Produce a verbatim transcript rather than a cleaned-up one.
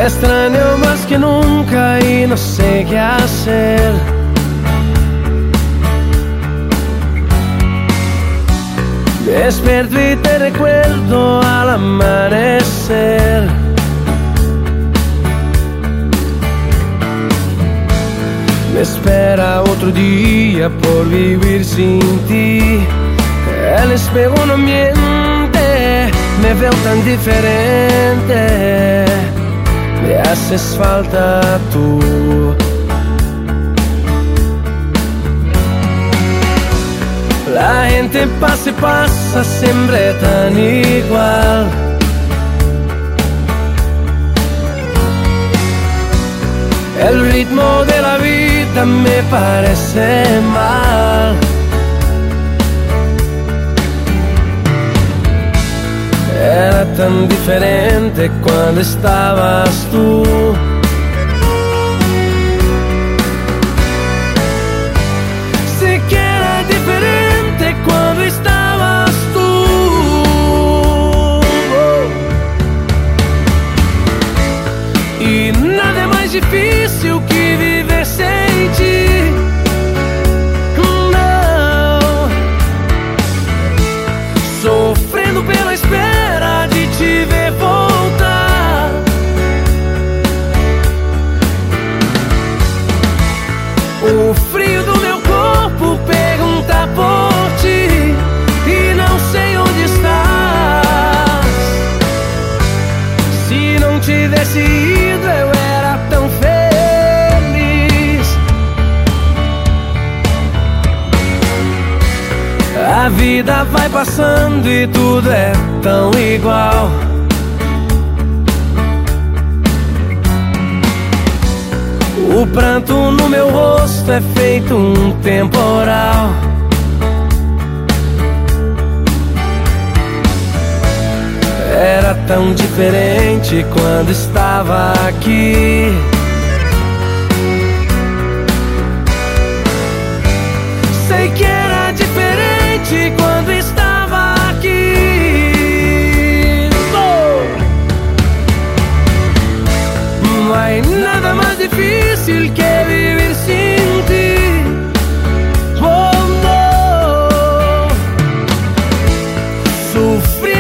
Extraño más que nunca y no sé qué hacer. Despierto y te recuerdo al amanecer. Me espera otro día por vivir sin ti. El espejo no miente, me veo tan diferente. Me haces falta tú. La gente pasa y pasa siempre tan igual. El ritmo de la vida me parece mal. Era tan diferente cuando estabas tú. Sé que era diferente cuando estabas tú. Y nada más difícil que viver sem ti. Não. Sofrendo pela espera de te ver voltar. O frio do meu corpo pergunta por ti e não sei onde estás. Se não tivesse ido eu era tão feliz. A vida vai passando e tudo é tão igual. O pranto no meu rosto é feito um temporal. Era tão diferente quando estava aqui. Sei que era diferente quando estava aqui. Oh! Mas nada mais difícil que vivir sin ti. Oh, no. Sufrir